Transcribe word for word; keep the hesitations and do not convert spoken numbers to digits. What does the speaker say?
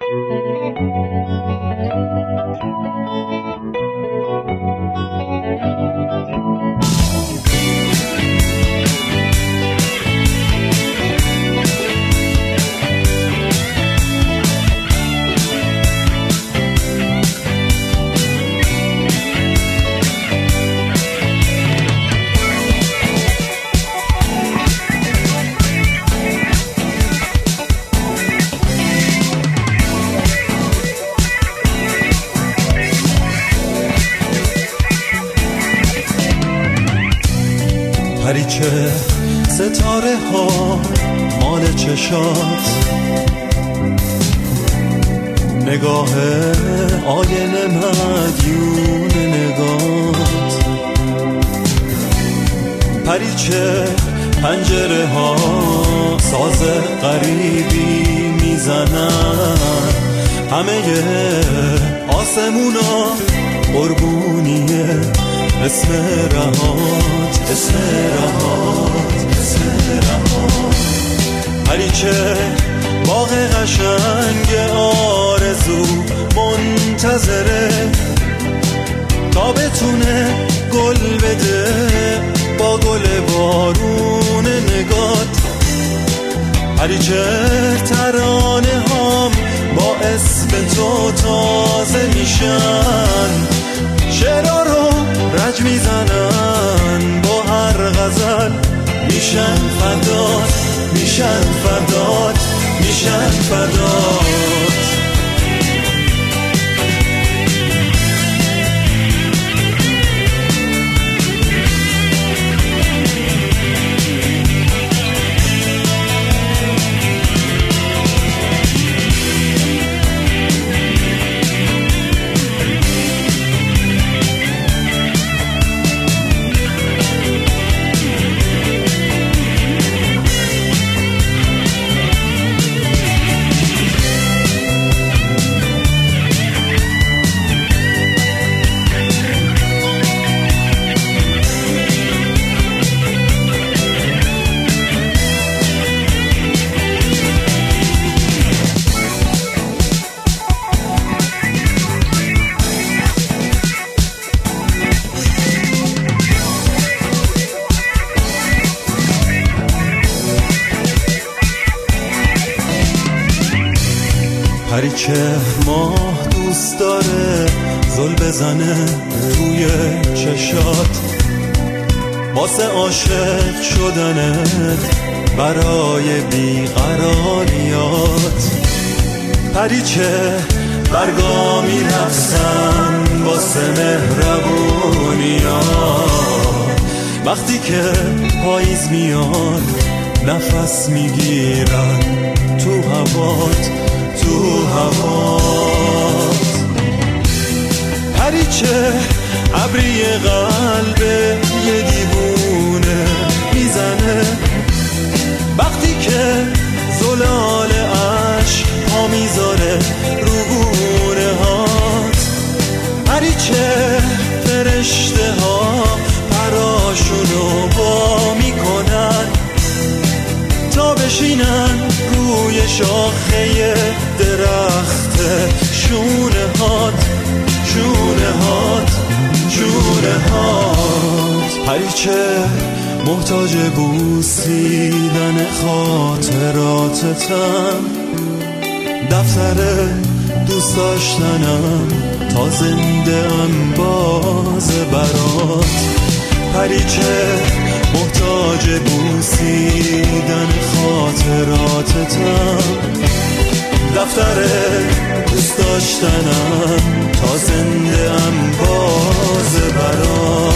پریچه ستاره ها مال چشات، نگاه آینه مدیون نگات. پریچه پنجره ها ساز غریبی میزنن، همه آسمونا قربونیه اسم رهات، اسم رهات، اسم رهات. پریچه باغ قشنگ آرزو منتظره تا بتونه گل بده با گل بارون نگات. پریچه ترانه هام با اسم تو تازه میشن، شعرها رو رج میزنن با هر غزل، میشن فدات، میشن فدات، میشن فدات. پریچه ماه دوست داره زل بزنه روی چشات، واسه عاشق شدنت برای بیقراریات. پریچه برگا میرقصن واسه مهربونیات، وقتی که پاییز میاد نفس میگیرن تو هوات، تو هوات. پریچه ابری قلب یه دیوونه میزنه وقتی که زلال عشق پا میذاره رو گونه هات. پریچه فرشته ها پراشونو با میکنن تا بشینن روی شاخه درخت شونه هات، شونه هات، شونه هات. پریچه محتاج بوسیدن خاطراتتم، دفتر دوست داشتنم تا زنده ام باز برات. پریچه محتاج بوسیدن خاطراتتم، دفتر دوست داشتنم تا زنده ام باز برات.